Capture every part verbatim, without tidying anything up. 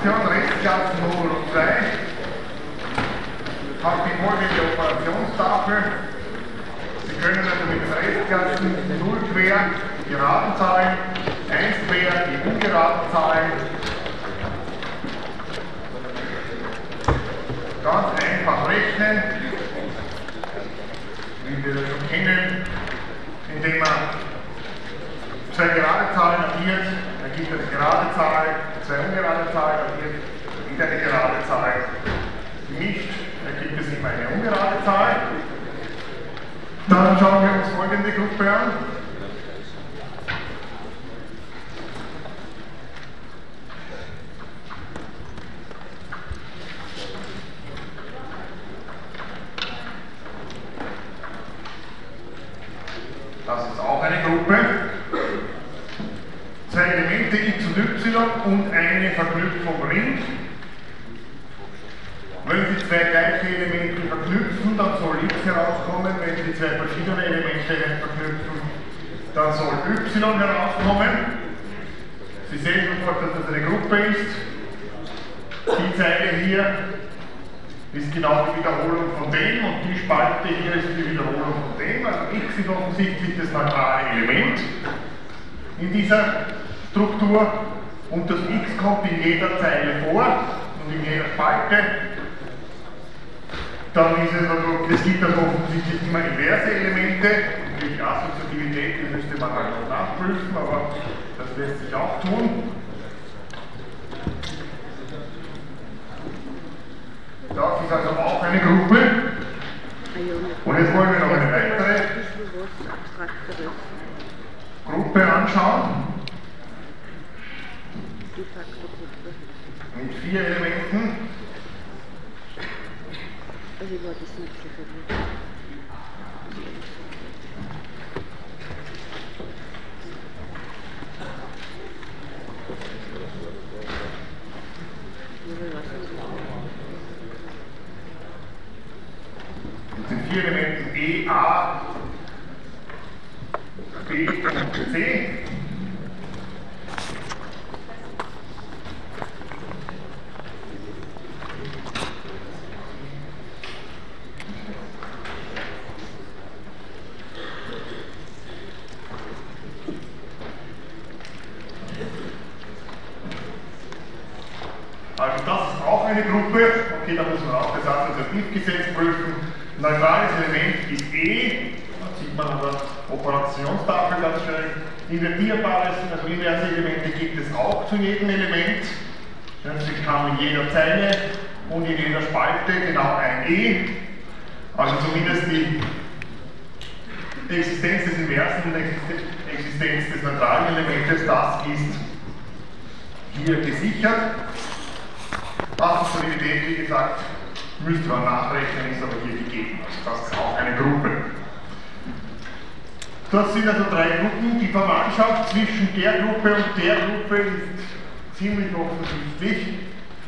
Operation Restklassen Modulo zwei hat die folgende Operationstafel. Sie können also mit den Restklassen null quer die geraden Zahlen, eins quer die ungeraden Zahlen. Ganz einfach rechnen, wie wir das schon kennen, indem man zwei gerade Zahlen addiert, ergibt eine gerade Zahl, zwei ungerade Zahlen addiert, wieder eine gerade Zahl. Gemischt ergibt es immer eine ungerade Zahl. Dann schauen wir uns folgende Gruppe an. Das ist auch eine Gruppe. Zwei Elemente x und y und eine Verknüpfung Ring. Wenn Sie zwei gleiche Elemente verknüpfen, dann soll x herauskommen. Wenn Sie zwei verschiedene Elemente verknüpfen, dann soll y herauskommen. Sie sehen sofort, dass das eine Gruppe ist. Die Zeile hier ist genau die Wiederholung von dem und die Spalte hier ist die Wiederholung von dem. Also x ist offensichtlich das neutrale Element in dieser Struktur und das x kommt in jeder Zeile vor und in jeder Spalte. Dann ist es also, es gibt also offensichtlich immer inverse Elemente. Die Assoziativität, die müsste man halt noch nachprüfen, aber das lässt sich auch tun. Das ist also auch eine Gruppe. Und jetzt wollen wir noch eine weitere Gruppe anschauen. Mit vier Elementen. Also war das nicht so verwirrt. Das sind vier Elementen E, A, B und C. Also das ist auch eine Gruppe, okay, da muss man auch das Assoziativgesetz prüfen. Neutrales Element ist E, das sieht man an der Operationstafel ganz schön. Invertierbares, also inverse Elemente gibt es auch zu jedem Element. Sie haben in jeder Zeile und in jeder Spalte genau ein E. Also zumindest die Existenz des Inversen und die Existenz des neutralen Elementes, das ist hier gesichert. Assoziativität, wie gesagt, müsste man nachrechnen, ist aber hier gegeben. Also das ist auch eine Gruppe. Das sind also drei Gruppen. Die Verwandtschaft zwischen der Gruppe und der Gruppe ist ziemlich offensichtlich.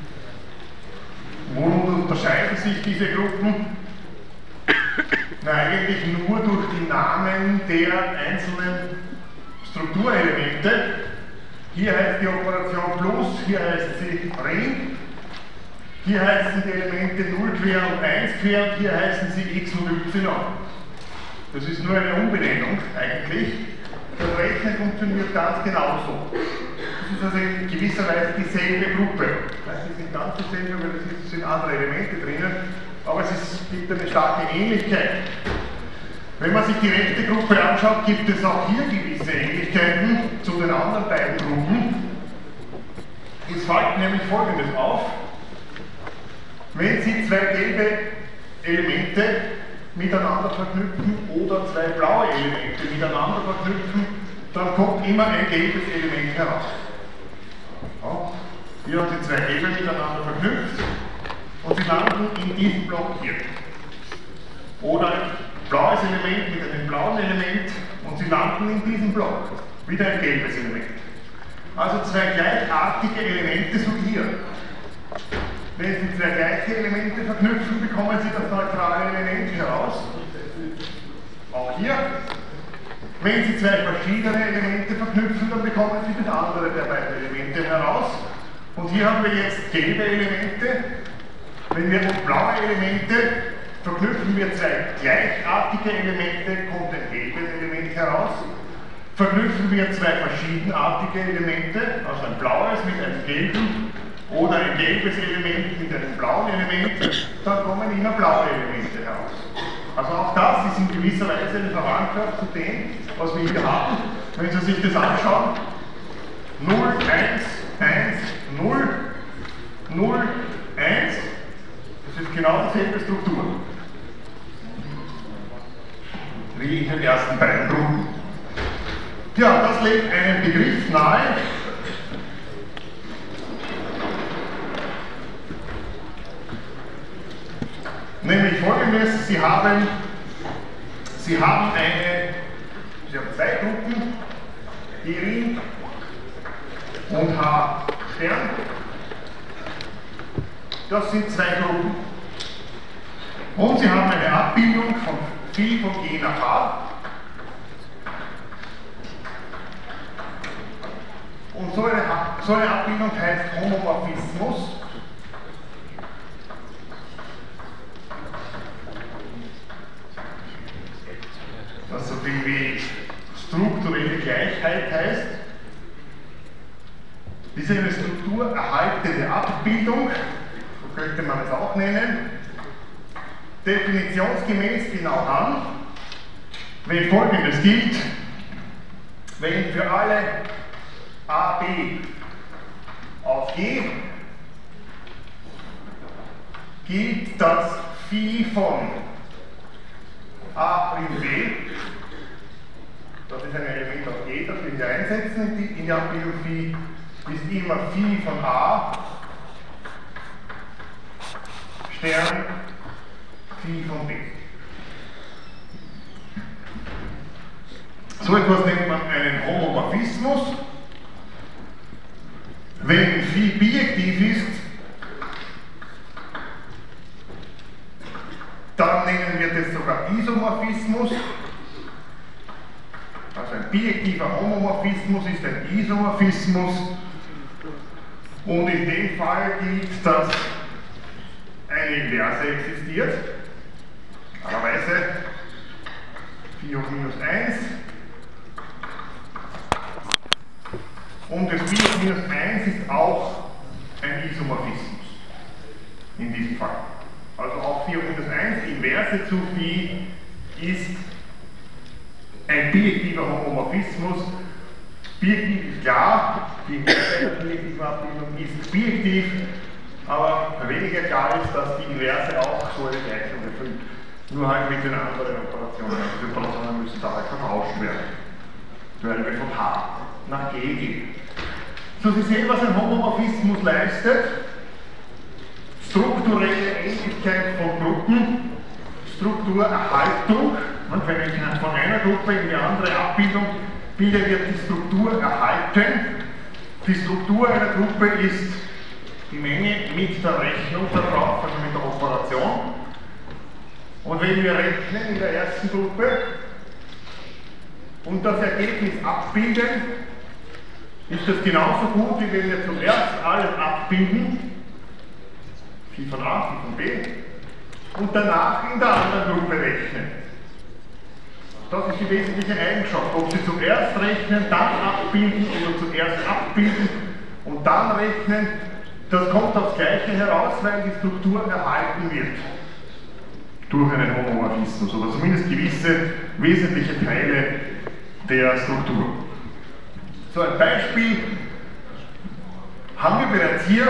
Worunter unterscheiden sich diese Gruppen? Na, eigentlich nur durch die Namen der einzelnen Strukturelemente. Hier heißt die Operation Plus, hier heißt sie Ring. Hier heißen die Elemente null quer und eins quer und hier heißen sie x und y. Das ist nur eine Umbenennung eigentlich. Das Rechnen funktioniert ganz genauso. Das ist also in gewisser Weise dieselbe Gruppe. Das ist nicht ganz dieselbe, weil es sind andere Elemente drinnen, aber es ist, gibt eine starke Ähnlichkeit. Wenn man sich die rechte Gruppe anschaut, gibt es auch hier gewisse Ähnlichkeiten zu den anderen beiden Gruppen. Es fällt nämlich Folgendes auf. Wenn Sie zwei gelbe Elemente miteinander verknüpfen oder zwei blaue Elemente miteinander verknüpfen, dann kommt immer ein gelbes Element heraus. Ja. Hier haben Sie zwei gelbe miteinander verknüpft und Sie landen in diesem Block hier. Oder ein blaues Element mit einem blauen Element und Sie landen in diesem Block. Wieder ein gelbes Element. Also zwei gleichartige Elemente, so hier. Wenn Sie zwei gleiche Elemente verknüpfen, bekommen Sie das neutrale Element heraus. Auch hier. Wenn Sie zwei verschiedene Elemente verknüpfen, dann bekommen Sie das andere der beiden Elemente heraus. Und hier haben wir jetzt gelbe Elemente. Wenn wir uns blaue Elemente verknüpfen wir zwei gleichartige Elemente, kommt ein gelbes Element heraus. Verknüpfen wir zwei verschiedenartige Elemente, also ein blaues mit einem gelben oder ein gelbes Element mit einem blauen Element, dann kommen immer blaue Elemente heraus. Also auch das ist in gewisser Weise eine Verwandtschaft zu dem, was wir hier haben. Wenn Sie sich das anschauen, null, eins, eins, null, null, eins, das ist genau dieselbe Struktur wie in den ersten beiden Gruppen. Ja, das legt einen Begriff nahe, nämlich folgendes: Sie haben, Sie haben eine, Sie haben zwei Gruppen, G' und H'. Das sind zwei Gruppen. Und Sie haben eine Abbildung von Phi von G nach H. Und so eine, so eine Abbildung heißt Homomorphismus. Was so viel wie strukturelle Gleichheit heißt. Das ist eine strukturerhaltende Abbildung, so könnte man es auch nennen. Definitionsgemäß genau an, wenn Folgendes gilt: Wenn für alle A B auf G gilt das Phi von A' B, das ist ein Element auf G, das wir hier einsetzen in die Abbildung Phi, ist immer Phi von A Stern Phi von B. So etwas nennt man einen Homomorphismus. Wenn Phi bijektiv ist, dann nennen wir das sogar Isomorphismus. Also ein bijektiver Homomorphismus ist ein Isomorphismus. Und in dem Fall gilt, dass eine Inverse existiert. Normalerweise Phi hoch minus eins. Und das Phi hoch minus eins ist auch ein Isomorphismus. In diesem Fall. Also auch Phi hoch minus eins, die Inverse zu Phi, ist ein bijektiver Homomorphismus. Bijektiv ist klar, die Inverse der bijektiven Abbildung ist bijektiv, aber weniger klar ist, dass die Inverse auch so eine Gleichung erfüllt. Nur halt mit den anderen Operationen. Also die Operationen müssen da halt vertauscht werden. Weil wir von H nach G gehen. So, Sie sehen, was ein Homomorphismus leistet. Strukturelle Ähnlichkeit von Gruppen, Strukturerhaltung. Und wenn ich von einer Gruppe in die andere Abbildung bilde, wird die Struktur erhalten. Die Struktur einer Gruppe ist die Menge mit der Rechnung darauf, also mit der Operation. Und wenn wir rechnen in der ersten Gruppe und das Ergebnis abbilden, ist das genauso gut, wie wenn wir zuerst alles abbilden, Phi von A, Phi von B, und danach in der anderen Gruppe rechnen. Das ist die wesentliche Eigenschaft. Ob Sie zuerst rechnen, dann abbilden oder zuerst abbilden und dann rechnen, das kommt aufs Gleiche heraus, weil die Struktur erhalten wird. Durch einen Homomorphismus oder zumindest gewisse wesentliche Teile der Struktur. So ein Beispiel haben wir bereits hier.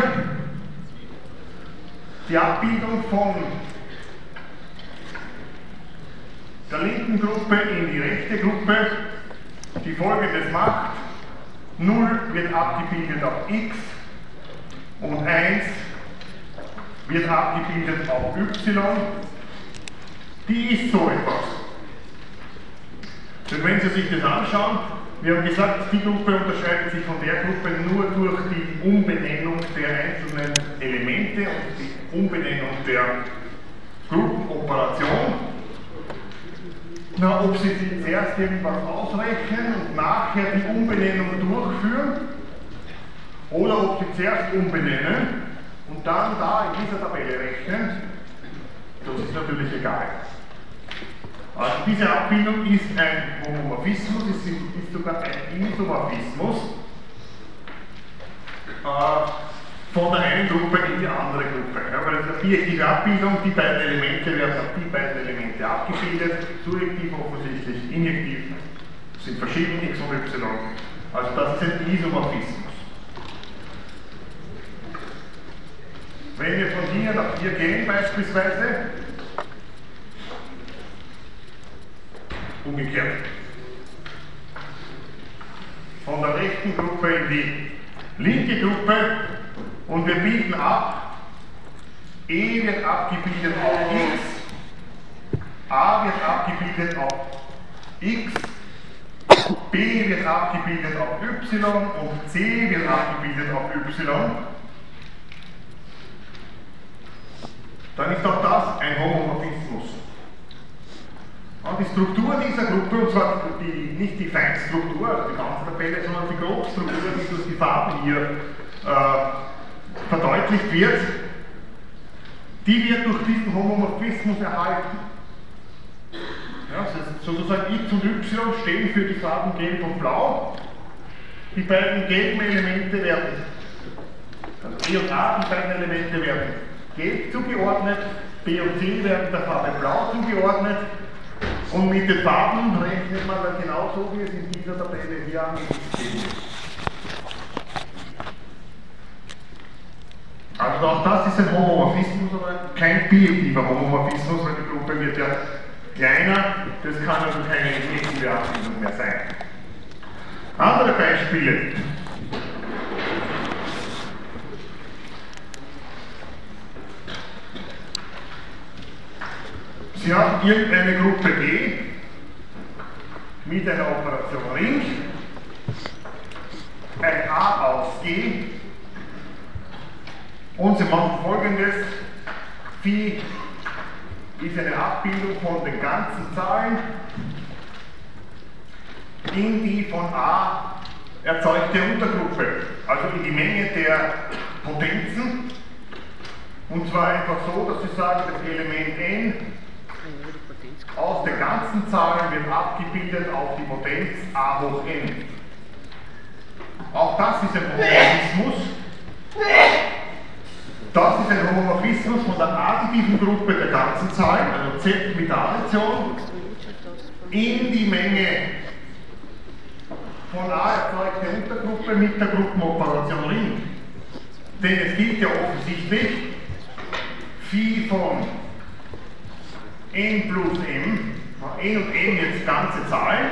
Die Abbildung von der linken Gruppe in die rechte Gruppe, die Folgendes macht: null wird abgebildet auf x und eins wird abgebildet auf y. Die ist so etwas. Und wenn Sie sich das anschauen, wir haben gesagt, die Gruppe unterscheidet sich von der Gruppe nur durch die Umbenennung der einzelnen Elemente und die Umbenennung der Gruppenoperation. Na, ob Sie zuerst irgendwas ausrechnen und nachher die Umbenennung durchführen, oder ob Sie zuerst umbenennen und dann da in dieser Tabelle rechnen, das ist natürlich egal. Also diese Abbildung ist ein Homomorphismus, es ist sogar ein Isomorphismus äh, von der einen Gruppe in die andere Gruppe. Ja, weil das ist eine bijektive Abbildung, die beiden Elemente werden auf die beiden Elemente abgebildet, surjektiv offensichtlich, injektiv, sind verschieden x und y. Also das ist ein Isomorphismus. Wenn wir von hier nach hier gehen beispielsweise, umgekehrt, von der rechten Gruppe in die linke Gruppe und wir bilden ab, E wird abgebildet auf x, A wird abgebildet auf x, B wird abgebildet auf y und C wird abgebildet auf y, dann ist auch das ein Homomorphismus. Und die Struktur dieser Gruppe, und zwar die, nicht die Feinstruktur, also die ganze Tabelle, sondern die Grobstruktur, die durch die Farben hier äh, verdeutlicht wird, die wird durch diesen Homomorphismus erhalten. Ja, das heißt, sozusagen x und y stehen für die Farben gelb und blau. Die beiden gelben Elemente werden, also E und A, die beiden Elemente werden gelb zugeordnet, B und C werden der Farbe blau zugeordnet. Und mit den Farben rechnet man dann genauso, wie es in dieser Tabelle hier angegeben ist. Also auch das ist ein Homomorphismus, aber kein bijektiver Homomorphismus, weil die Gruppe wird ja kleiner, das kann also keine bijektive Abbildung mehr sein. Andere Beispiele. Sie haben irgendeine Gruppe G mit einer Operation Ring, ein A aus G und Sie machen Folgendes: Phi ist eine Abbildung von den ganzen Zahlen in die von A erzeugte Untergruppe, also in die Menge der Potenzen, und zwar einfach so, dass Sie sagen, das Element n aus den ganzen Zahlen wird abgebildet auf die Potenz a hoch n. Auch das ist ein Homomorphismus. Das ist ein Homomorphismus von der additiven Gruppe der ganzen Zahlen, also Z mit der Addition, in die Menge von a erzeugte Untergruppe mit der Gruppenoperation Ring. Denn es gilt ja offensichtlich, Phi von n plus m, n und m jetzt ganze Zahlen,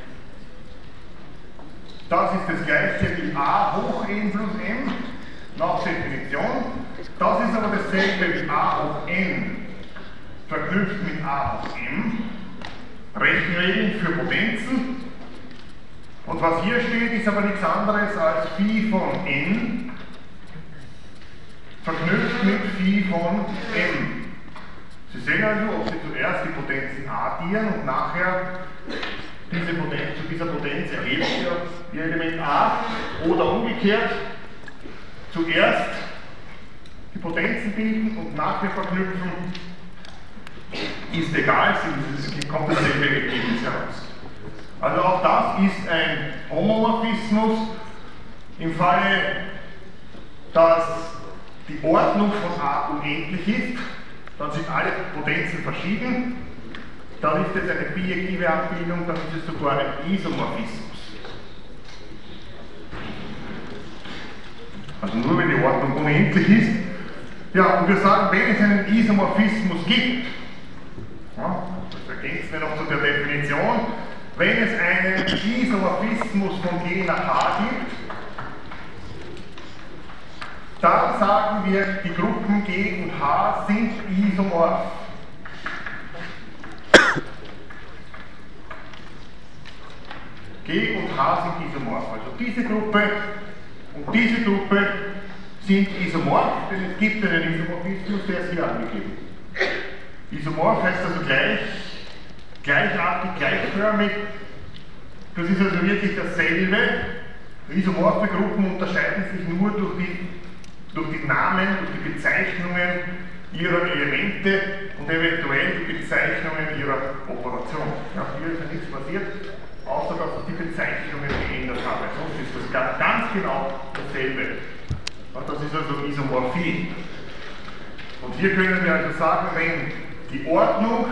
das ist das gleiche wie a hoch n plus m, nach Definition. Das ist aber dasselbe wie a hoch n, verknüpft mit a hoch m, Rechenregeln für Potenzen. Und was hier steht, ist aber nichts anderes als Phi von n, verknüpft mit Phi von m. Sie sehen also, ob Sie zuerst die Potenzen addieren und nachher diese Potenz, zu dieser Potenz erheben Sie Ihr Element a, oder umgekehrt, zuerst die Potenzen bilden und nachher verknüpfen, ist egal, es kommt dasselbe Ergebnis heraus. Also auch das ist ein Homomorphismus. Im Falle, dass die Ordnung von A unendlich ist, dann sind alle Potenzen verschieden, dann ist es eine bijektive Abbildung, dann ist es sogar ein Isomorphismus. Also nur wenn die Ordnung unendlich ist. Ja, und wir sagen, wenn es einen Isomorphismus gibt, ja, das ergänzen wir noch zu der Definition, wenn es einen Isomorphismus von G nach H gibt, dann sagen wir, die Gruppen G und H sind isomorph. G und H sind isomorph. Also diese Gruppe und diese Gruppe sind isomorph, denn es gibt einen Isomorphismus, der ist hier angegeben. Isomorph heißt also gleich, gleichartig, gleichförmig. Das ist also wirklich dasselbe Isomorphe Gruppen unterscheiden sich nur durch die, durch die Namen, durch die Bezeichnungen ihrer Elemente und eventuell die Bezeichnungen ihrer Operation. Ja, hier ist ja nichts passiert, außer dass ich die Bezeichnungen geändert habe. Sonst ist das ganz, ganz genau dasselbe. Und das ist also Isomorphie. Und hier können wir also sagen, wenn die Ordnung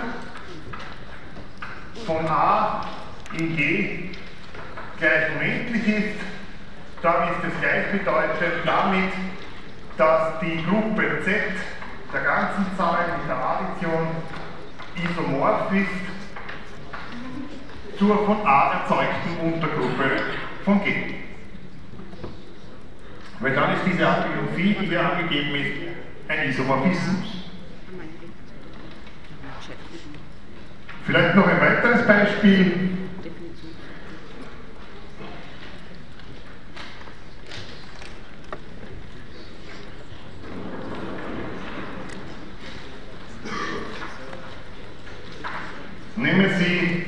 von A in G gleich unendlich ist, dann ist es gleichbedeutend damit, dass die Gruppe Z der ganzen Zahlen mit der Addition isomorph ist zur von A erzeugten Untergruppe von G. Weil dann ist diese Abbildung Phi, die hier angegeben ist, ein Isomorphismus. Vielleicht noch ein weiteres Beispiel. Nehmen Sie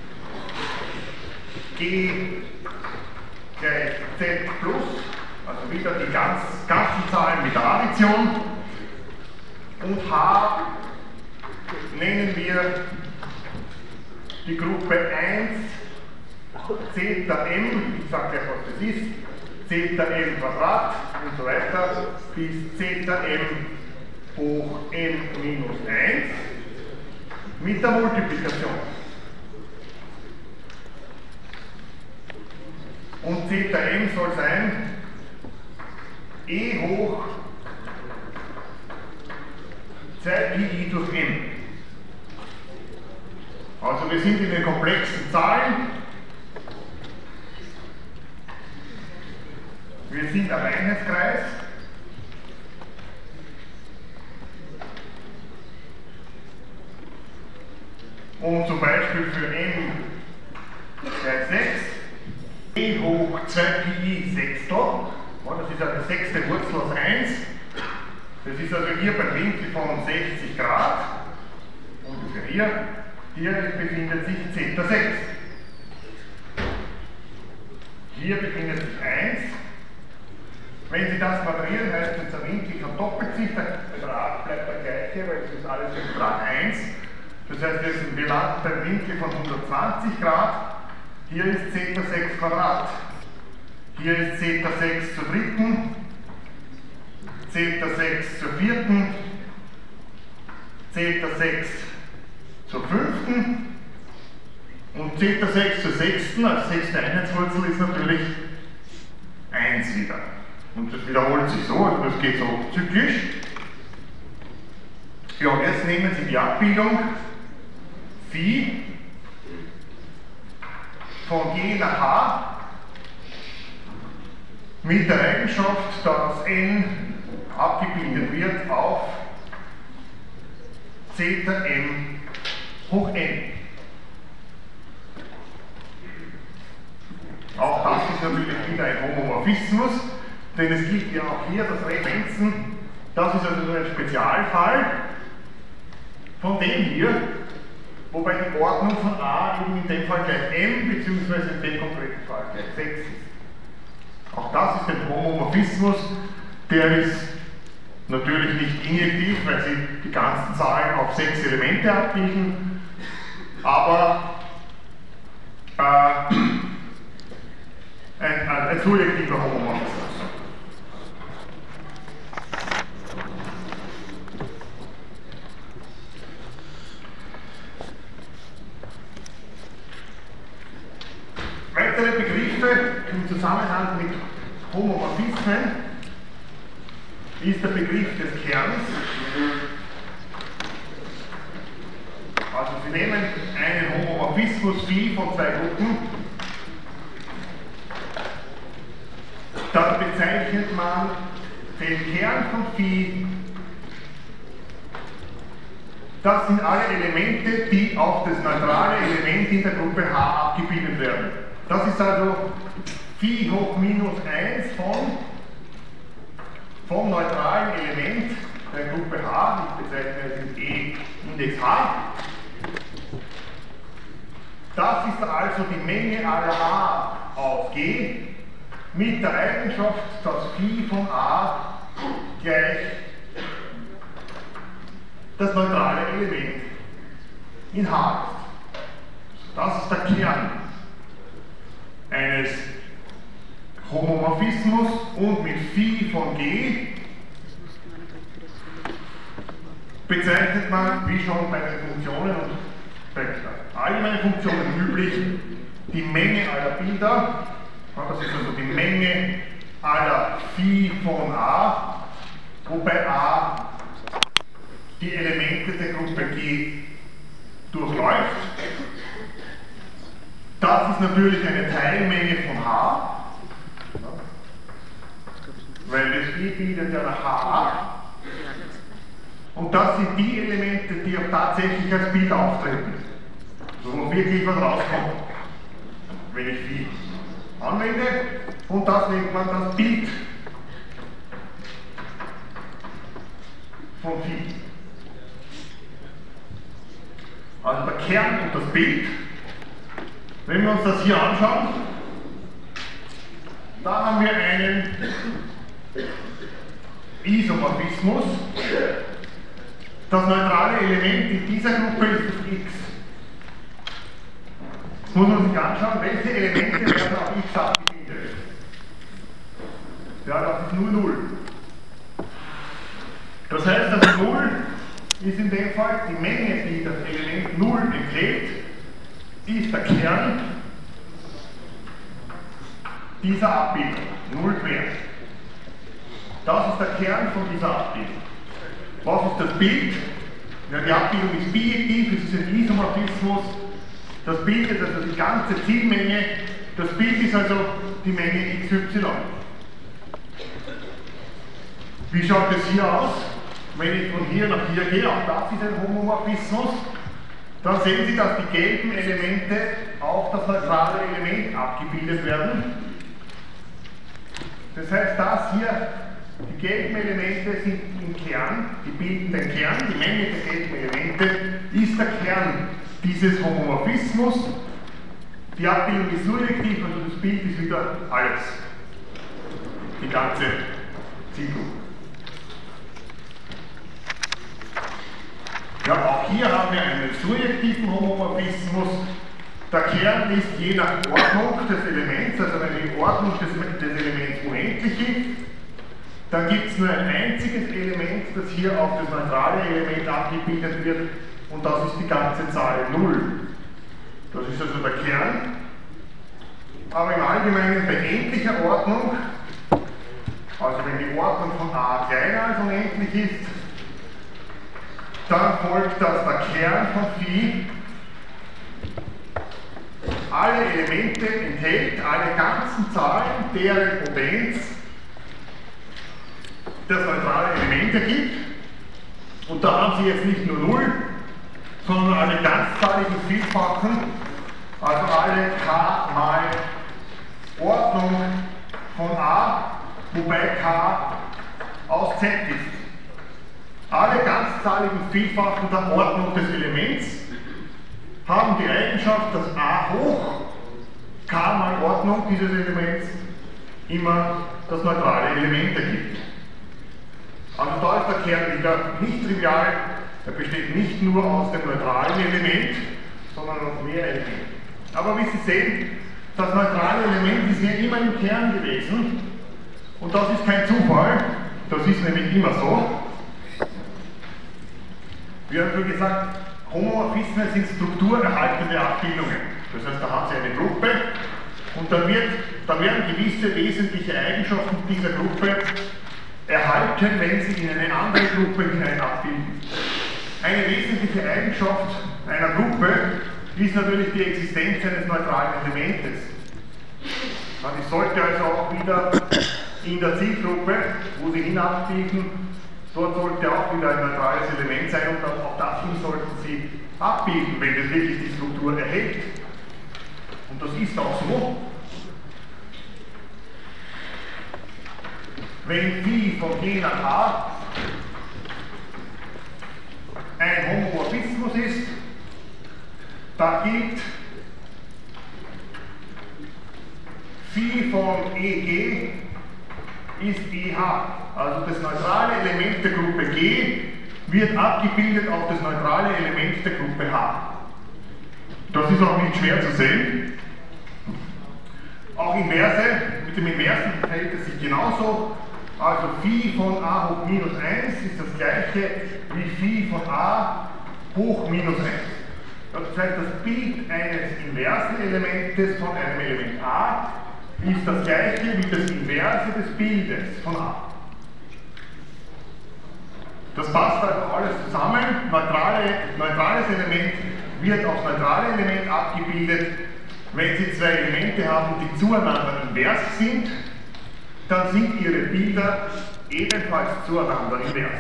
G gleich Z plus, also wieder die ganz, ganzen Zahlen mit der Addition, und H nennen wir die Gruppe eins Zeta M, ich sage gleich was das ist, Zeta M Quadrat und so weiter, bis Zeta M hoch n minus eins mit der Multiplikation. Und Zeta M soll sein e hoch zwei Pi durch m. Also wir sind in den komplexen Zahlen. Wir sind am Einheitskreis. Und zum Beispiel für m gleich sechs, e hoch zwei Pi Sechstel, das ist eine sechste Wurzel aus eins, das ist also hier beim Winkel von sechzig Grad, ungefähr hier, hier befindet sich Zeta sechs. Hier befindet sich eins. Wenn Sie das quadrieren, heißt es, der Winkel verdoppelt sich, der Betrag bleibt der gleiche, weil es ist alles im Betrag eins. Das heißt, wir landen beim Winkel von hundertzwanzig Grad. Hier ist Zeta sechs Quadrat. Hier ist Zeta sechs zur dritten, Zeta sechs zur vierten, Zeta sechs zur fünften und Zeta sechs zur sechsten, als sechste Einheitswurzel ist natürlich eins wieder. Und das wiederholt sich so, also das geht so zyklisch. Ja, und jetzt nehmen Sie die Abbildung Phi von G nach H mit der Eigenschaft, dass n abgebildet wird auf Zeta m hoch n. Auch das ist natürlich wieder ein Homomorphismus, denn es gibt ja auch hier das Referenzen, das ist also nur ein Spezialfall von dem hier, wobei die Ordnung von A eben in dem Fall gleich m, beziehungsweise in dem konkreten Fall gleich sechs ist. Auch das ist ein Homomorphismus, der ist natürlich nicht injektiv, weil sie die ganzen Zahlen auf sechs Elemente abbilden, aber äh, ein, ein, ein surjektiver Homomorphismus. Weitere Begriffe im Zusammenhang mit Homomorphismen ist der Begriff des Kerns. Also Sie nehmen einen Homomorphismus Phi von zwei Gruppen, dann bezeichnet man den Kern von Phi. Das sind alle Elemente, die auf das neutrale Element in der Gruppe H abgebildet werden. Das ist also Phi hoch minus eins von, vom neutralen Element der Gruppe H, ich bezeichne es mit E Index H. Das ist also die Menge aller H auf G mit der Eigenschaft, dass Phi von A gleich das neutrale Element in H ist. Das ist der Kern eines Homomorphismus und mit Phi von G bezeichnet man, wie schon bei den Funktionen und bei allgemeinen Funktionen üblich, die Menge aller Bilder. Das ist also die Menge aller Phi von A, wobei A die Elemente der Gruppe G durchläuft. Das ist natürlich eine Teilmenge von H, weil das G bildet ja nach H ab. Und das sind die Elemente, die auch tatsächlich als Bild auftreten, wo wirklich was rauskommt, wenn ich Phi anwende. Und das nennt man das Bild von Phi. Also der Kern und das Bild. Wenn wir uns das hier anschauen, da haben wir einen Isomorphismus. Das neutrale Element in dieser Gruppe ist das X. Jetzt muss man sich anschauen, welche Elemente werden auf X abgebildet. Ja, das ist nur null. Das heißt, also null ist in dem Fall die Menge, die das Element null enthält, ist der Kern dieser Abbildung, null quer. Das ist der Kern von dieser Abbildung. Was ist das Bild? Ja, die Abbildung ist bijektiv, es ist ein Isomorphismus. Das Bild ist also die ganze Zielmenge. Das Bild ist also die Menge x y. Wie schaut es hier aus? Wenn ich von hier nach hier gehe, auch das ist ein Homomorphismus, dann sehen Sie, dass die gelben Elemente auf das neutrale Element abgebildet werden. Das heißt, das hier, die gelben Elemente sind im Kern, die bilden den Kern, die Menge der gelben Elemente ist der Kern dieses Homomorphismus. Die Abbildung ist surjektiv, also das Bild ist wieder alles, die ganze Zielgruppe. Ja, auch hier haben wir einen surjektiven Homomorphismus. Der Kern ist je nach Ordnung des Elements, also wenn die Ordnung des, des Elements unendlich ist, dann gibt es nur ein einziges Element, das hier auf das neutrale Element abgebildet wird, und das ist die ganze Zahl null. Das ist also der Kern. Aber im Allgemeinen bei endlicher Ordnung, also wenn die Ordnung von A kleiner als unendlich ist, dann folgt, dass der Kern von Phi alle Elemente enthält, alle ganzen Zahlen, deren Potenz das neutrale Element ergibt. Und da haben Sie jetzt nicht nur null, sondern alle ganzzahligen Vielfachen, also alle k mal Ordnung von A, wobei k aus Z ist. Alle ganzzahligen Vielfachen der Ordnung des Elements haben die Eigenschaft, dass A hoch k mal Ordnung dieses Elements immer das neutrale Element ergibt. Also da ist der Kern wieder nicht trivial, er besteht nicht nur aus dem neutralen Element, sondern aus mehr Elementen. Aber wie Sie sehen, das neutrale Element ist ja immer im Kern gewesen, und das ist kein Zufall, das ist nämlich immer so. Wir haben schon gesagt, Homomorphismen sind strukturerhaltende Abbildungen. Das heißt, da haben Sie eine Gruppe und dann, wird, dann werden gewisse wesentliche Eigenschaften dieser Gruppe erhalten, wenn Sie in eine andere Gruppe hinein abbilden. Eine wesentliche Eigenschaft einer Gruppe ist natürlich die Existenz eines neutralen Elementes. Ich sollte also auch wieder in der Zielgruppe, wo Sie hinabbiegen, dort sollte auch wieder ein neutrales Element sein, und auch dahin sollten Sie abbiegen, wenn es wirklich die Struktur erhält. Und das ist auch so. Wenn Phi von G nach H ein Homomorphismus ist, da gilt Phi von E G ist E H. Also das neutrale Element der Gruppe G wird abgebildet auf das neutrale Element der Gruppe H. Das ist auch nicht schwer zu sehen. Auch Inverse, mit dem Inversen verhält es sich genauso. Also Phi von A hoch minus eins ist das gleiche wie Phi von A hoch minus eins. Das heißt, das Bild eines inversen Elementes von einem Element A ist das gleiche wie das Inverse des Bildes von A. Das passt also alles zusammen. Neutrale, neutrales Element wird aufs neutrale Element abgebildet. Wenn Sie zwei Elemente haben, die zueinander invers sind, dann sind ihre Bilder ebenfalls zueinander invers.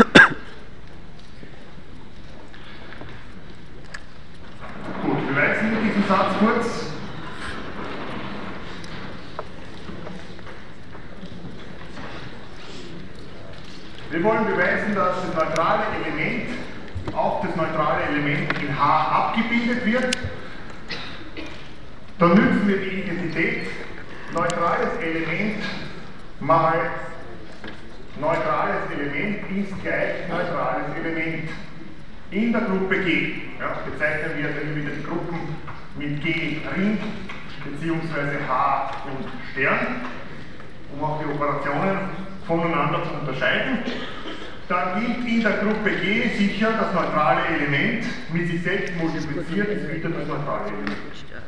Gut, beweisen wir diesen Satz kurz. Wir wollen beweisen, dass das neutrale Element auf das neutrale Element in H abgebildet wird. Dann nützen wir die Identität neutrales Element mal neutrales Element ist gleich neutrales Element in der Gruppe G. Ja, bezeichnen wir also wieder die Gruppen mit G Ring bzw. H und Stern, um auch die Operationen voneinander zu unterscheiden. Dann gilt in der Gruppe G sicher, das neutrale Element mit sich selbst multipliziert ist wieder das neutrale Element.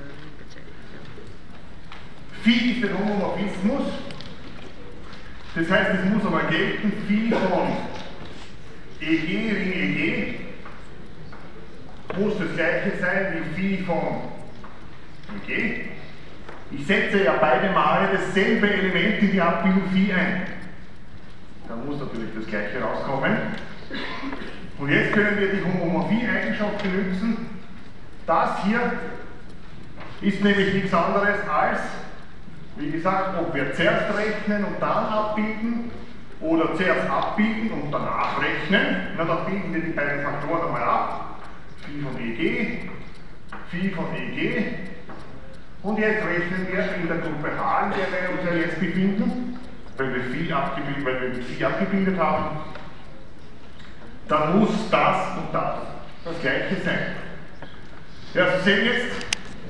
Phi ist ein Homomorphismus, das heißt, es muss aber gelten, Phi von E G Ring E G muss das gleiche sein wie Phi von E G. Ich setze ja beide Male dasselbe Element in die Abbildung Phi ein. Da muss natürlich das gleiche rauskommen. Und jetzt können wir die Homomorphie-Eigenschaft benutzen. Das hier ist nämlich nichts anderes als, wie gesagt, ob wir zuerst rechnen und dann abbilden oder zuerst abbilden und danach rechnen. Na, dann bilden wir die beiden Faktoren einmal ab. Phi von E G, Phi von E G. Und jetzt rechnen wir in der Gruppe H, in der wir uns ja jetzt befinden, wenn wir Phi abgebildet, wenn wir Phi abgebildet haben, dann muss das und das das gleiche sein. Ja, Sie sehen jetzt,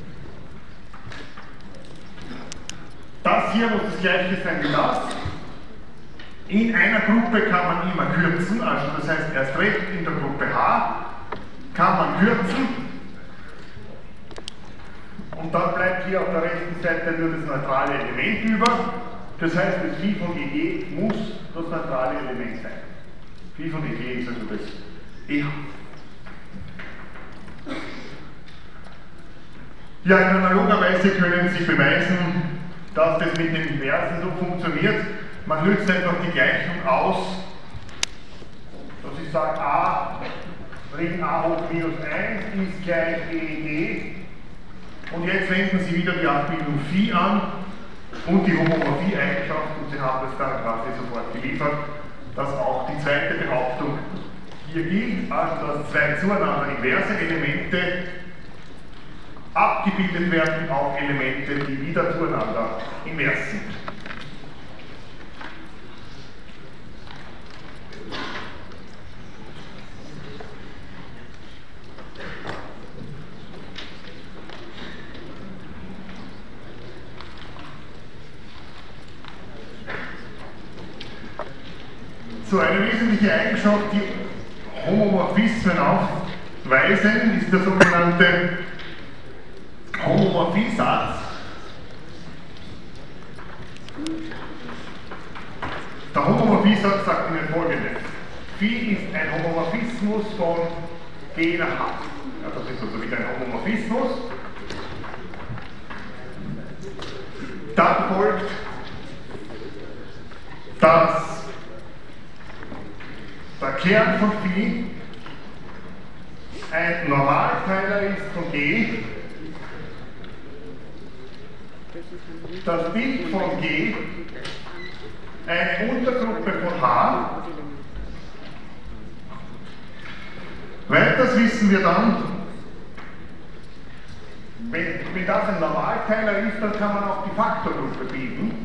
das hier muss das gleiche sein wie das. In einer Gruppe kann man immer kürzen, also das heißt erst recht in der Gruppe H kann man kürzen. Und dann bleibt hier auf der rechten Seite nur das neutrale Element über. Das heißt, das Phi von E G muss das neutrale Element sein. Phi von E G ist also das E H. Ja, in analoger Weise können Sie beweisen, dass das mit dem Inversen so funktioniert. Man nützt einfach die Gleichung aus, dass ich sage, A, Ring A hoch minus eins ist gleich E G. Und jetzt wenden Sie wieder die Abbildung Phi an und die Homomorphie-Eigenschaft und Sie haben das dann quasi sofort geliefert, dass auch die zweite Behauptung hier gilt, also dass zwei zueinander inverse Elemente abgebildet werden auf Elemente, die wieder zueinander invers sind. So, eine wesentliche Eigenschaft, die Homomorphismen aufweisen, ist der sogenannte Homomorphiesatz. Der Homomorphiesatz sagt Ihnen Folgendes: Phi ist ein Homomorphismus von G nach H. Ja, das ist also wieder ein Homomorphismus. Dann folgt, dass der Kern von Phi ein Normalteiler ist von G. Das Bild von G eine Untergruppe von H. Weiters wissen wir dann, wenn wenn das ein Normalteiler ist, dann kann man auch die Faktorgruppe bilden.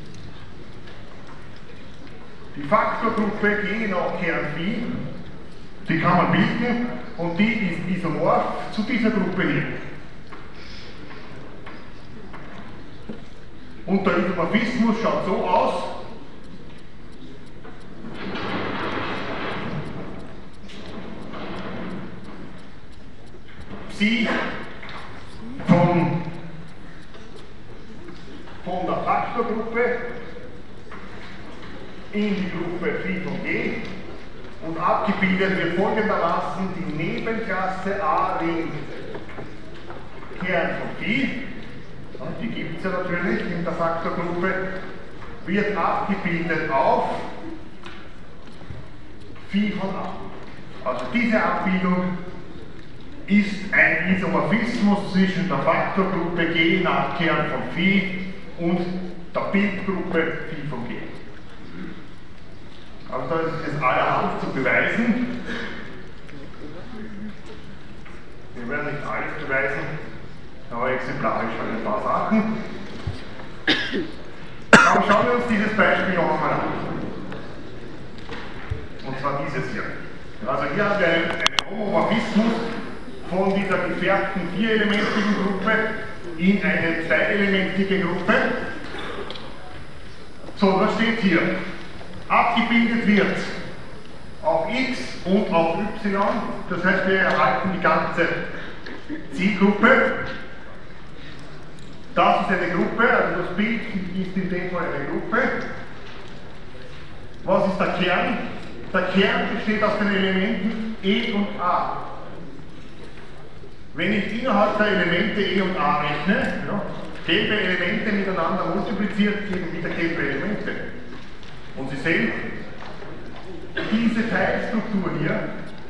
Die Faktorgruppe G nach Kern Phi, die kann man bilden und die ist isomorph zu dieser Gruppe hier. Und der Isomorphismus schaut so aus. Psi von, von der Faktorgruppe in die Gruppe Phi von G und abgebildet wird folgendermaßen die Nebenklasse A Ring Kern von Phi, die gibt es ja natürlich in der Faktorgruppe, wird abgebildet auf Phi von A. Also diese Abbildung ist ein Isomorphismus zwischen der Faktorgruppe G nach Kern von Phi und der Bildgruppe Phi von G. Also da ist es allerhand zu beweisen. Wir werden nicht alles beweisen, aber exemplarisch halt ein paar Sachen. Aber schauen wir uns dieses Beispiel noch einmal an. Und zwar dieses hier. Also hier haben wir einen, einen Homomorphismus von dieser gefärbten vierelementigen Gruppe in eine zweielementige Gruppe. So, was steht hier? Abgebildet wird auf X und auf Y, das heißt wir erhalten die ganze Zielgruppe. Das ist eine Gruppe, also das Bild ist in dem Fall eine Gruppe. Was ist der Kern? Der Kern besteht aus den Elementen E und A. Wenn ich innerhalb der Elemente E und A rechne, ja, gelbe Elemente miteinander multipliziert, geben wieder gelbe Elemente. Und Sie sehen, diese Teilstruktur hier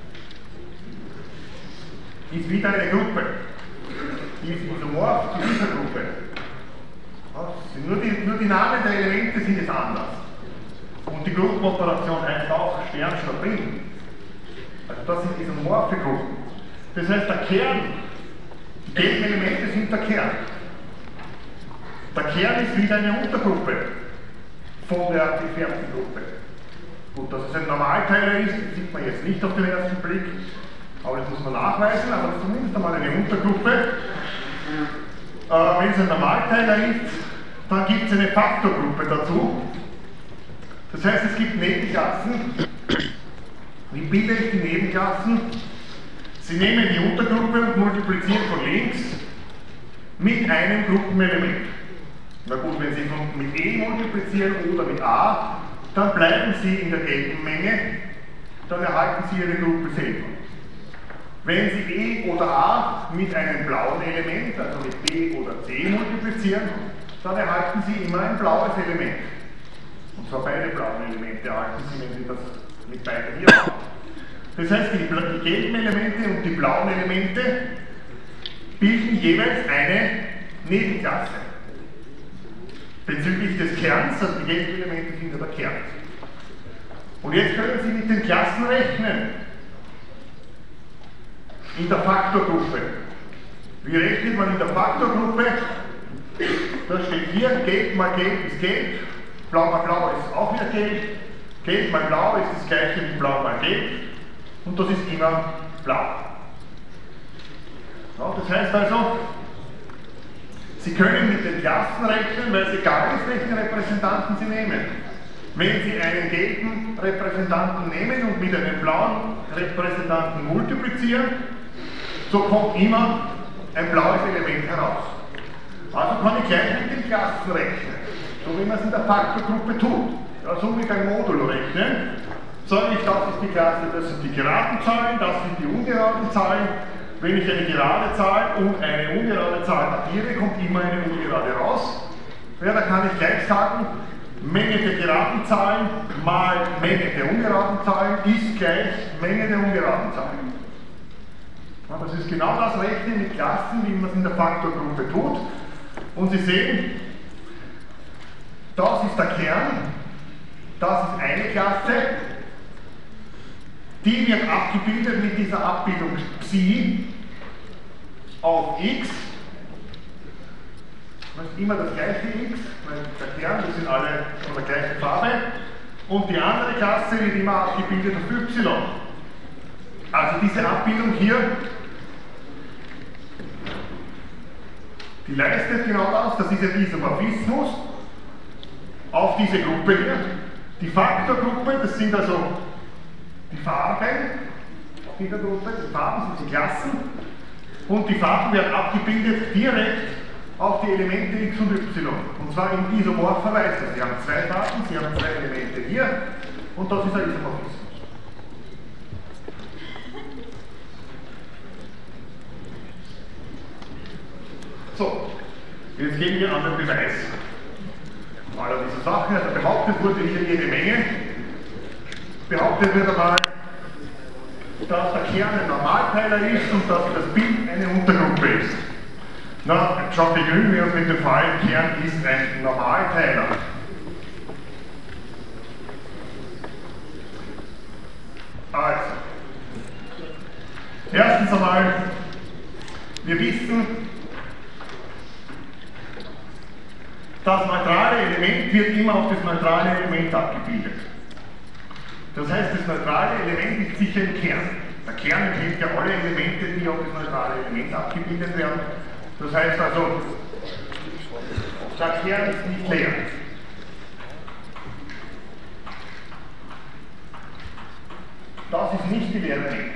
ist wieder eine Gruppe. Die ist isomorph zu dieser Gruppe. Ja, nur, die, nur die Namen der Elemente sind jetzt anders. Und die Gruppenoperation heißt auch Stern statt Ring. Also das sind isomorphe Gruppen. Das heißt, der Kern, die gelben Elemente sind der Kern. Der Kern ist wieder eine Untergruppe von der gefärbten Gruppe. Gut, dass es ein Normalteiler ist, das sieht man jetzt nicht auf den ersten Blick, aber das muss man nachweisen, aber das ist zumindest einmal eine Untergruppe. Äh, wenn es ein Normalteiler ist, dann gibt es eine Faktorgruppe dazu. Das heißt, es gibt Nebenklassen. Wie bilde ich die Nebenklassen? Sie nehmen die Untergruppe und multiplizieren von links mit einem Gruppenelement. Na gut, wenn Sie von, mit E multiplizieren oder mit A, dann bleiben Sie in der gelben Menge, dann erhalten Sie Ihre Gruppe selber. Wenn Sie E oder A mit einem blauen Element, also mit B oder C multiplizieren, dann erhalten Sie immer ein blaues Element. Und zwar beide blauen Elemente erhalten Sie, wenn Sie das mit beiden hier haben. Das heißt, die, die gelben Elemente und die blauen Elemente bilden jeweils eine Nebenklasse. Bezüglich des Kerns, also die gelben Elemente sind ja der Kern. Und jetzt können Sie mit den Klassen rechnen. In der Faktorgruppe. Wie rechnet man in der Faktorgruppe? Da steht hier, gelb mal gelb ist gelb, blau mal blau ist auch wieder gelb, gelb mal blau ist das gleiche wie blau mal gelb und das ist immer blau. Ja, das heißt also, Sie können mit den Klassen rechnen, weil es egal ist, welchen Repräsentanten Sie nehmen. Wenn Sie einen gelben Repräsentanten nehmen und mit einem blauen Repräsentanten multiplizieren, so kommt immer ein blaues Element heraus. Also kann ich gleich mit den Klassen rechnen, so wie man es in der Faktorgruppe tut. Ja, so wie beim Modulo rechnen, sage ich, das ist die Klasse, das sind die geraden Zahlen, das sind die ungeraden Zahlen. Wenn ich eine gerade Zahl und eine ungerade Zahl addiere, kommt immer eine ungerade raus. Ja, da kann ich gleich sagen, Menge der geraden Zahlen mal Menge der ungeraden Zahlen ist gleich Menge der ungeraden Zahlen. Ja, das ist genau das Rechnen mit Klassen, wie man es in der Faktorgruppe tut. Und Sie sehen, das ist der Kern, das ist eine Klasse, die wird abgebildet mit dieser Abbildung Psi auf X Das ist immer das gleiche X, weil der Kern, die sind alle von der gleichen Farbe. Und die andere Klasse wird immer abgebildet auf Y. Also diese Abbildung hier, die leistet genau das, das ist ja dieser Morphismus auf diese Gruppe hier. Die Faktorgruppe, das sind also die Farben dieser Gruppe, die Farben sind die Klassen und die Farben werden abgebildet direkt auf die Elemente X und Y. Und zwar in isomorpher Weise. Sie haben zwei Farben, Sie haben zwei Elemente hier und das ist ein Isomorphismus. So, jetzt gehen wir an den Beweis aller dieser Sachen. Also behauptet wurde hier jede Menge. Behauptet wird einmal, dass der Kern ein Normalteiler ist und dass das Bild eine Untergruppe ist. Na, schon begnügen wir uns mit dem Fall, Kern ist ein Normalteiler. Also, erstens einmal, wir wissen, das neutrale Element wird immer auf das neutrale Element abgebildet. Das heißt, das neutrale Element ist sicher im Kern. Der Kern enthält ja alle Elemente, die auf das neutrale Element abgebildet werden. Das heißt also, der Kern ist nicht leer. Das ist nicht die leere Menge.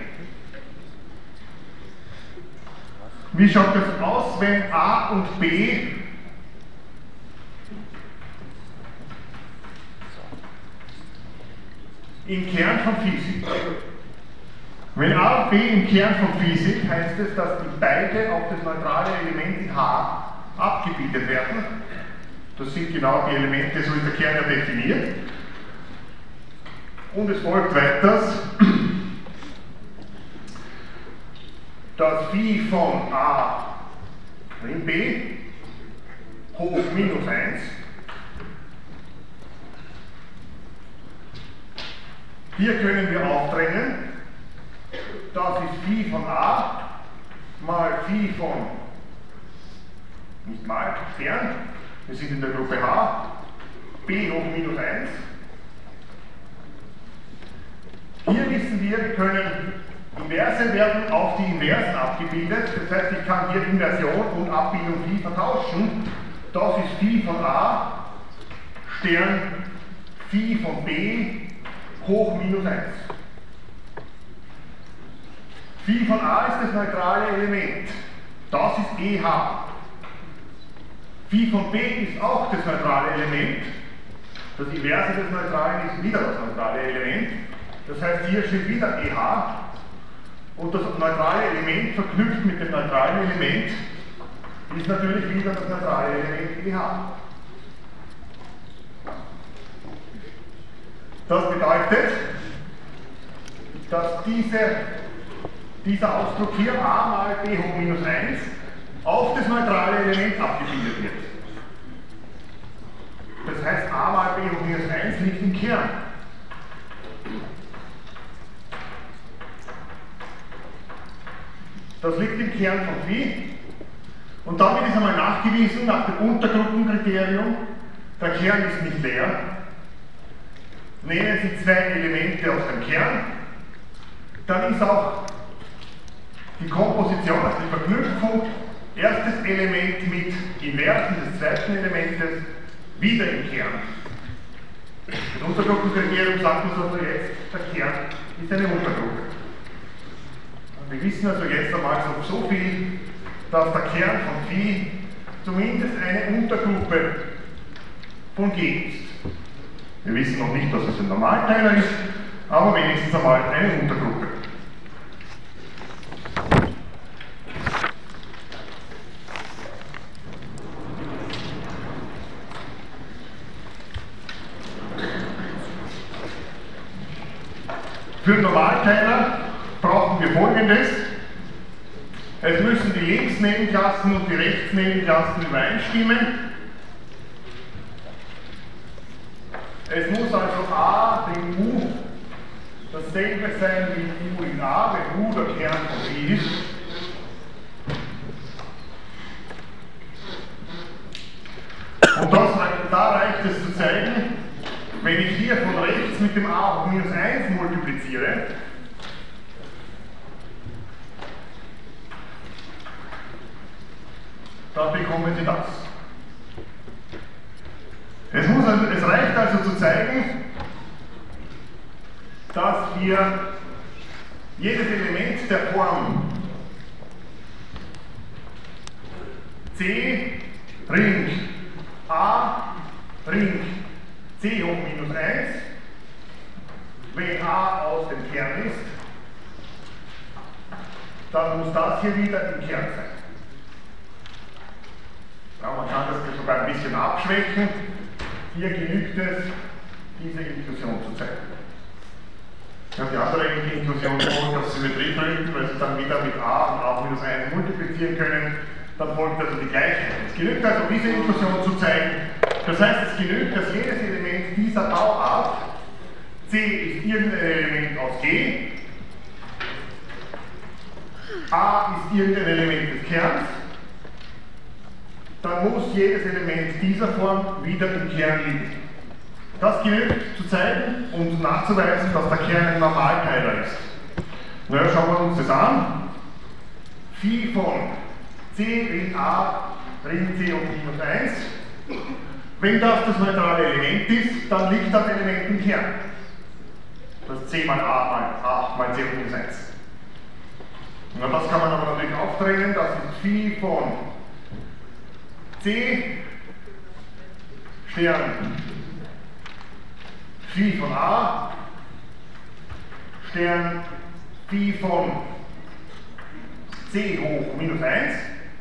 Wie schaut das aus, wenn A und B im Kern von Phi sind? Wenn A und B im Kern von Phi sind, heißt es, dass die beide auf das neutrale Element in H abgebildet werden. Das sind genau die Elemente, so ist der Kern ja definiert. Und es folgt weiters, dass Phi von A in B hoch minus eins hier können wir auftrennen, das ist Phi von A mal Phi von, nicht mal, Kern, wir sind in der Gruppe H, B hoch minus eins. Hier wissen wir, wir können Inverse werden auf die Inversen abgebildet, das heißt, ich kann hier Inversion und Abbildung Phi vertauschen. Das ist Phi von A, Stern Phi von B hoch minus eins. Phi von A ist das neutrale Element, das ist E H. Phi von B ist auch das neutrale Element, das Inverse des Neutralen ist wieder das neutrale Element, das heißt, hier steht wieder E H. Und das neutrale Element verknüpft mit dem neutralen Element ist natürlich wieder das neutrale Element E H. Das bedeutet, dass diese, dieser Ausdruck hier A mal B hoch minus eins auf das neutrale Element abgebildet wird. Das heißt, A mal B hoch minus eins liegt im Kern. Das liegt im Kern von Phi. Und damit ist einmal nachgewiesen, nach dem Untergruppenkriterium, der Kern ist nicht leer. Nehmen Sie zwei Elemente aus dem Kern, dann ist auch die Komposition, also die Verknüpfung, erstes Element mit Inversen des zweiten Elementes wieder im Kern. Das Untergruppenkriterium sagt uns also jetzt, der Kern ist eine Untergruppe. Wir wissen also jetzt einmal so, so viel, dass der Kern von Phi zumindest eine Untergruppe von G ist. Wir wissen noch nicht, dass es ein Normalteiler ist, aber wenigstens einmal eine Untergruppe. Für einen Normalteiler brauchen wir Folgendes. Es müssen die Linksnebenklassen und die Rechtsnebenklassen übereinstimmen. Es muss also A in U dasselbe sein wie U in A, wenn U der Kern von Phi ist. da reicht es zu zeigen, wenn ich hier von rechts mit dem a hoch minus eins multipliziere, dann bekommen Sie das. Es, muss also, es reicht also zu zeigen, dass wir jedes Element der Form C Ring A Ring C hoch minus eins, wenn A aus dem Kern ist, dann muss das hier wieder im Kern sein. Ja, man kann das sogar ein bisschen abschwächen. Hier genügt es, diese Inklusion zu zeigen. Ja, die andere Inklusion folgt auf Symmetrie drücken, weil Sie dann wieder mit A und A minus eins multiplizieren können. Dann folgt also die Gleichheit. Es genügt also, diese Inklusion zu zeigen. Das heißt, es genügt, dass jedes Element dieser Bauart, C ist irgendein Element aus G, A ist irgendein Element des Kerns, dann muss jedes Element dieser Form wieder im Kern liegen. Das genügt zu zeigen und nachzuweisen, dass der Kern ein Normalteiler ist. Na ja, schauen wir uns das an. Phi von C Ring A Ring C hoch minus eins. Wenn das das neutrale Element ist, dann liegt das Element im Kern. Das ist C mal A mal A mal C hoch minus eins. Und das kann man aber natürlich auftrennen. Das ist Phi von C Stern Phi von A Stern Phi von C hoch minus eins.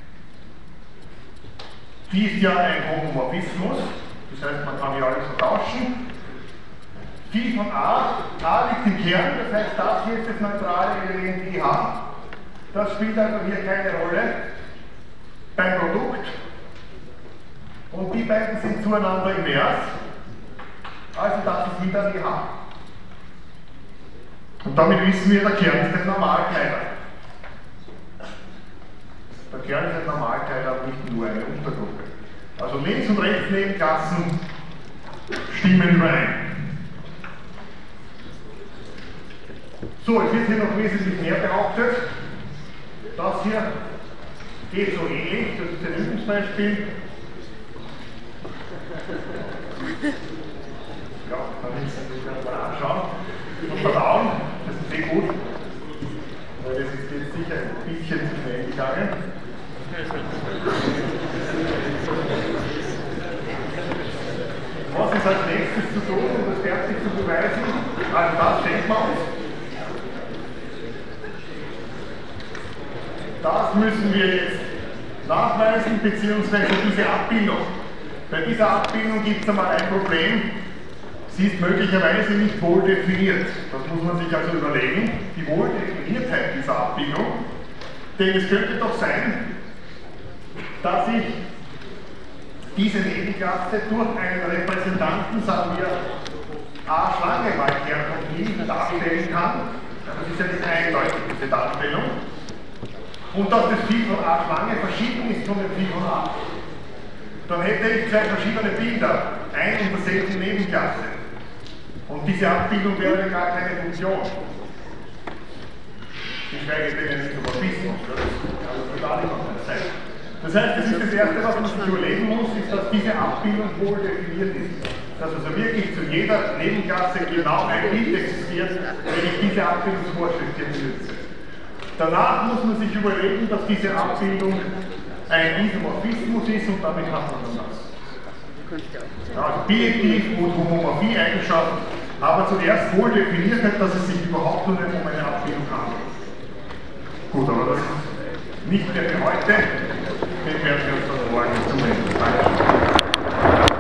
Phi ist ja ein Homomorphismus, das heißt, man kann hier alles vertauschen. Phi von A, A liegt im Kern, das heißt, das hier ist das neutrale Element I H. Das spielt also hier keine Rolle beim Produkt. Und die beiden sind zueinander invers. Also das ist wieder I H. Und damit wissen wir, der Kern ist ein Normalteiler. Der Kern ist ein Normalteiler, nicht nur eine Untergruppe. Also links und rechts Nebenklassen stimmen überein. So, es wird hier noch wesentlich mehr behauptet. Das hier geht so ähnlich, das ist ein Übungsbeispiel. Ja, dann müssen wir uns mal anschauen und verdauen. Das ist sehr gut, weil das ist jetzt sicher ein bisschen zu schnell gegangen. Was ist als nächstes zu tun, um das fertig zu beweisen? Also das denkt man uns. Das müssen wir jetzt nachweisen, beziehungsweise diese Abbildung. Bei dieser Abbildung gibt es einmal ein Problem. Sie ist möglicherweise nicht wohl definiert. Das muss man sich also überlegen, die Wohldefiniertheit dieser Abbildung. Denn es könnte doch sein, dass ich diese Nebenklasse durch einen Repräsentanten, sagen wir, A Schlange mal Kernkonflikt darstellen kann. Das ist ja nicht eindeutig, diese Darstellung. Und dass das Phi von A Schlange verschieden ist von dem Phi von A. Dann hätte ich zwei verschiedene Bilder, ein und derselben Nebenklasse. Und diese Abbildung wäre gar keine Funktion. Geschweige denn nicht Homomorphismus. Das kann gar nicht sein. Das heißt, das ist das Erste, was man sich überlegen muss, ist, dass diese Abbildung wohl definiert ist. Dass also wirklich zu jeder Nebenklasse genau ein Bild existiert, wenn ich diese Abbildungsvorschrift hier benutze. Danach muss man sich überlegen, dass diese Abbildung ein Isomorphismus ist und damit hat man dann das. Ja, also Bijektiv und Homomorphie-Eigenschaften, aber zuerst wohl definiert hat, dass es sich überhaupt nur nicht um eine Abbildung handelt. Gut, aber das ist nicht mehr für heute.